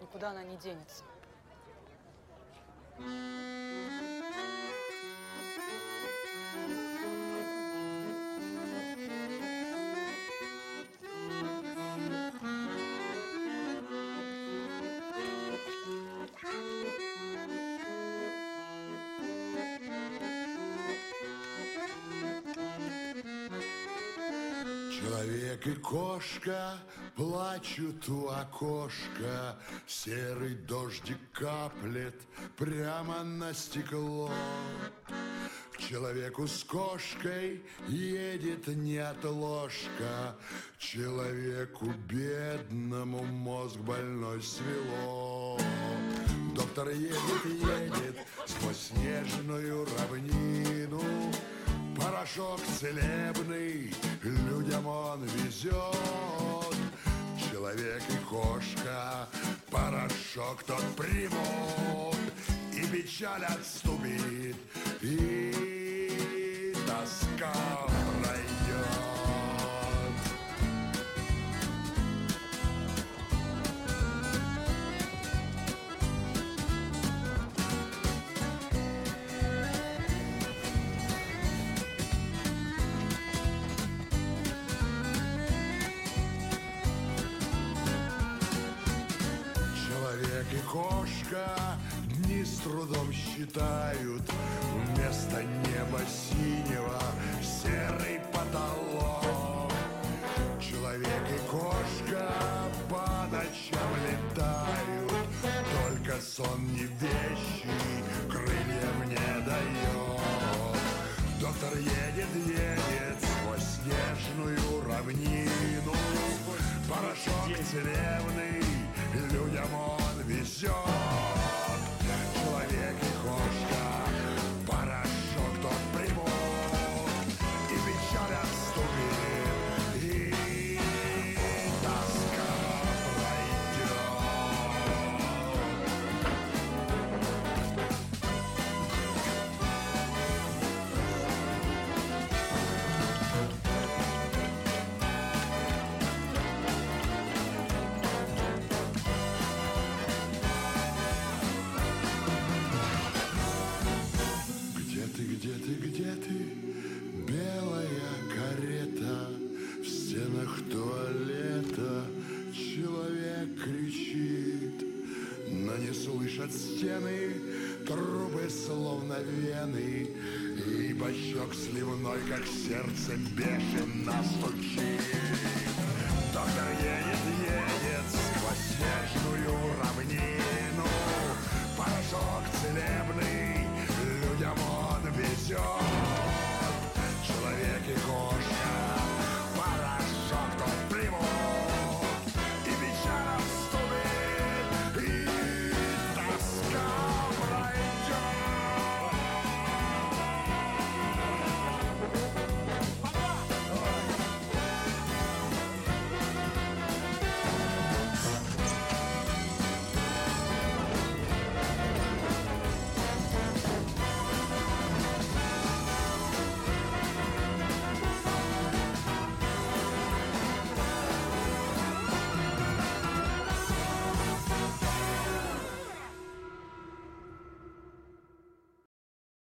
никуда она не денется. Человек и кошка плачут у окошка, серый дождик каплет прямо на стекло. К человеку с кошкой едет неотложка, человеку бедному мозг больной свело. Доктор едет сквозь снежную равнину, порошок целебный людям он везет. Человек и кошка порошок тот примут, и печаль отступит, и тоска пройдет. И кошка дни с трудом считают, вместо неба синего серый потолок. Человек и кошка по ночам летают, только сон не вещий крыльям не дает. Доктор едет сквозь снежную равнину, порошок целебный людям он везет. Человек и кошка порошок тот примут, и печаль отступит, и тоска пройдет. Где ты, белая карета, в стенах туалета человек кричит, но не слышат стены трубы, словно вены, и бачок сливной, как сердце, бешено стучит. Доктор едет сквозь снежную